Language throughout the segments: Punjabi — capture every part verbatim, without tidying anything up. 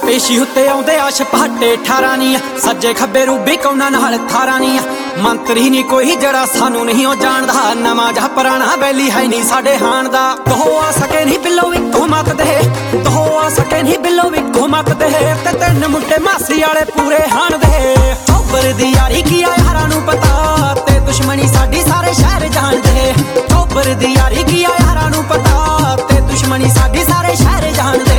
ਪੇਸ਼ੀ ਉੱਤੇ ਆਉਂਦੇ ਆਸ਼ ਪਹਾਟੇ ਠਾਰਾਂ ਨੀ ਸੱਜੇ ਖੱਬੇ ਰੂਬੀ ਕੌਣਾ ਨਾਲ ਥਾਰਾਂ ਨੀ ਮੰਤਰੀ ਨੀ ਕੋਈ ਜਿਹੜਾ ਸਾਨੂੰ ਨਹੀਂ ਉਹ ਜਾਣਦਾ ਨਵਾਂ ਜਾਂ ਪੁਰਾਣਾ ਵੈਲੀ ਹੈ ਨਹੀਂ ਸਾਡੇ ਹਾਣ ਦਾ ਦੋ ਆ ਸਕੇ ਨਹੀਂ ਬਿੱਲੋ ਇੱਕੋ ਮੱਤ ਦੇ ਦੋ ਆ ਸਕੇ ਨਹੀਂ ਬਿੱਲੋ ਇੱਕੋ ਮੱਤ ਦੇ ਤੇ ਤਿੰਨ ਮੁੰਡੇ ਮਾਸੀ ਵਾਲੇ ਪੂਰੇ ਹਾਣ ਦੇ ਟੋਬਰ ਦੀ ਯਾਰੀ ਕੀ ਆ ਯਾਰਾਂ ਨੂੰ ਪਤਾ ਤੇ ਦੁਸ਼ਮਣੀ ਸਾਡੀ ਸਾਰੇ ਸ਼ਹਿਰ ਜਾਣਦੇ ਟੋਬਰ ਦੀ ਯਾਰੀ ਕੀ ਆ ਯਾਰਾਂ ਨੂੰ ਪਤਾ ਤੇ ਦੁਸ਼ਮਣੀ ਸਾਡੀ ਸਾਰੇ ਸ਼ਹਿਰ ਜਾਣਦੇ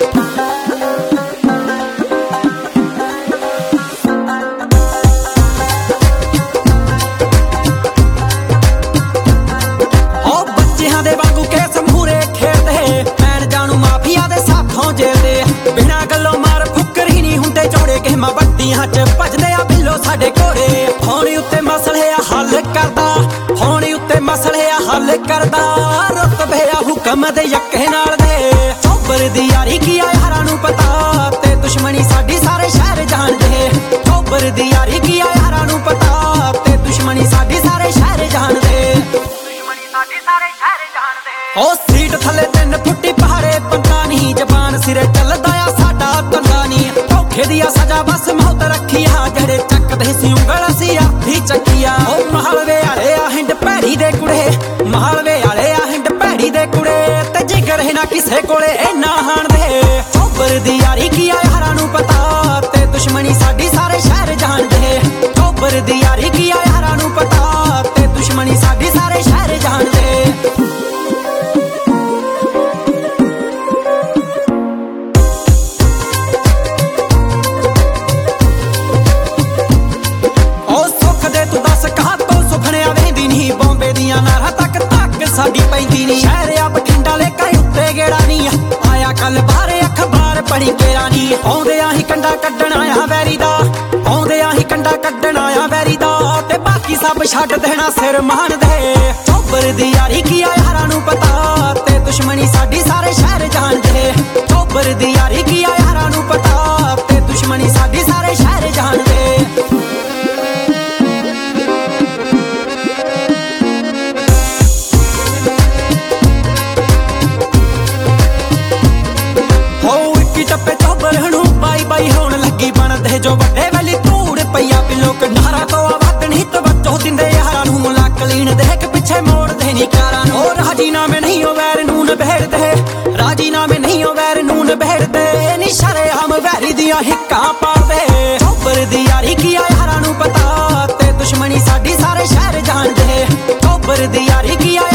ਦੇ ਵਾਂਗੂ ਕੇਸ ਮੂਰੇ ਖੇਡਦੇ ਪੈਣ ਜਾਣੂ ਮਾਫੀਆ ਦੇ ਸਾਥੋਂ ਜੇਲਦੇ ਬਿਨਾਂ ਗੱਲੋਂ ਮਾਰ ਫੁੱਕਰ ਹੀ ਨਹੀਂ ਹੁੰਦੇ ਚੌੜੇ ਗੇਮਾਂ ਵੱਡੀਆਂ ਚ ਭਜਦੇ ਆ ਬਿੱਲੋ ਸਾਡੇ ਘੋੜੇ ਹੋਣੀ ਉੱਤੇ ਮਸਲੇ ਆ ਹੱਲ ਕਰਦਾ ਹੋਣੀ ਉੱਤੇ ਮਸਲੇ ਆ ਹੱਲ ਕਰਦਾ ਰੁਤਬੇ ਆ ਹੁਕਮ ਦੇ ਯੱਕੇ ਨਾਲ ਦੇ ਟੋਬਰ ਦੀ ਯਾਰੀ ਕੀ ਆ ਯਾਰਾਂ ਨੂੰ ਪਤਾ ਤੇ ਦੁਸ਼ਮਣੀ ਸਾਡੀ ਸਾਰੇ ਸ਼ਹਿਰ ਜਾਣਦੇ ਟੋਬਰ ਦੀ ਯਾਰੀ ਕੀ ਆ ਯਾਰਾਂ ਨੂੰ ਪਤਾ ਤੇ ਦੁਸ਼ਮਣੀ ਸਾਡੀ ਸਾਰੇ ਸ਼ਹਿਰ ਜਾਣਦੇ ਸਾਡੀ ਸਾਰੇ ਸ਼ਹਿਰ ਜਾਣਦੇ ਉਹ ਸੀਟ ਥੱਲੇ ਤਿੰਨ ਫੁੱਟੀ ਪਹਾੜੇ ਪੰਗਾ ਨਹੀਂ ਜ਼ਬਾਨ ਸਿਰੇ ਚੱਲਦਾ ਆ ਸਾਡਾ ਤੰਗਾ ਨਹੀਂ ਧੋਖੇ ਦੀ ਸਜ਼ਾ ਬਸ ਮੌਤ ਰੱਖੀ ਆ ਜਿਹੜੇ ਚੱਕਦੇ ਸੀ ਉਂਗਲ ਅਸੀਂ ਆਥੀ ਚੱਕੀਆ ਉਹ ਮਹਲਵੇ ਵਾਲੇ ਆ ਹਿੰਡ ਭੈੜੀ ਦੇ ਕੁੜੇ ਮਹਲਵੇ ਵਾਲੇ ਆ ਹਿੰਡ ਭੈੜੀ ਦੇ ਕੁੜੇ ਤੇ ਜਿਗਰ ਹੈ ਨਾ ਕਿਸੇ ਕੋਲੇ ਇੰਨਾ ਹਾਣ ਦੇ ਟੋਬਰ ਦੀ ਯਾਰੀ ਕੀ ਆ ਯਾਰਾਂ ਨੂੰ ਪਤਾ ਤੇ ਦੁਸ਼ਮਣੀ ਸਾਡੀ ਸਾਰੇ ਸ਼ਹਿਰ ਜਾਣਦੇ ਟੋਬਰ ਦੀ ਯਾਰੀ ਕੀ ਆ ਯਾਰਾਂ ਨੂੰ ਪਤਾ ਤੇ ਦੁਸ਼ਮਣੀ ਸਾਡੀ ਸਾਰੇ ਸ਼ਹਿਰ ਜਾਣਦੇ ਨਾਰਾ ਤੱਕ ਤੱਕ ਸਾਡੀ ਪੈਂਦੀ ਨੀ ਸ਼ਹਿਰ ਆ ਬਠਿੰਡਾ ਲੈ ਕੇ ਉੱਤੇ ਗੇੜਾ ਨੀ ਆਇਆ ਕੱਲ ਬਾਹਰ ਅਖਬਾਰ ਪੜੀ ਕੇਰਾ ਨੀ ਆਉਂਦੇ ਆ ਹੀ ਕੰਡਾ ਕੱਢਣ ਆਇਆ ਵੈਰੀ ਦਾ ਆਉਂਦੇ ਆ ਹੀ ਕੰਡਾ ਕੱਢਣ ਆਇਆ ਵੈਰੀ ਦਾ ਤੇ ਬਾਕੀ ਸਭ ਛੱਡ ਦੇਣਾ ਸਿਰ ਮਾਨ ਦੇ ਟੋਬਰ ਦੀ ਯਾਰੀ ਕੀ ਆ ਯਾਰਾਂ ਨੂੰ ਪਤਾ ਤੇ ਦੁਸ਼ਮਣੀ ਸਾਡੀ ਸਾਰੇ ਸ਼ਹਿਰ ਜਾਣਦੇ ਟੋਬਰ ਦੀ ਯਾਰੀ ਕੀ ਆ ਯਾਰਾਂ ਨੂੰ ਪਤਾ ਤੇ ਦੁਸ਼ਮਣੀ ਸਾਡੀ ਸਾਰੇ ਸ਼ਹਿਰ ਜਾਣਦੇ ਜੋ ਵੱਡੇ ਵੈਲੀ ਧੂੜ ਪਈਆ ਬਿੱਲੋ ਕੰਢਾਰਾ ਤੋਂ ਆਵਾਜ਼ ਨਹੀਂ ਤਵੱਜੋ ਦਿੰਦੇ ਯਾਰਾਂ ਨੂੰ ਲੱਕ ਲੀਨ ਦੇਖ ਪਿੱਛੇ ਮੋੜਦੇ ਨੀ ਕਾਰਾਂ ਨੂੰ ਰਾਜੀਨਾਮੇ ਨਹੀਂ ਉਹ ਵੈਰ ਨੂੰ ਨਿਬੇੜਦੇ ਰਾਜੀਨਾਮੇ ਨਹੀਂ ਉਹ ਵੈਰ ਨੂੰ ਨਿਬੇੜਦੇ ਨੀ ਸ਼ਰੇਆਮ ਵੈਰੀ ਦੀਆਂ ਹਿੱਕਾਂ ਪਾੜਦੇ ਟੋਬਰ ਦੀ ਯਾਰੀ ਕੀ ਆ ਯਾਰਾਂ ਨੂੰ ਪਤਾ ਤੇ ਦੁਸ਼ਮਣੀ ਸਾਡੀ ਸਾਰੇ ਸ਼ਹਿਰ ਜਾਣਦੇ ਟੋਬਰ ਦੀ ਯਾਰੀ ਕੀ ਆ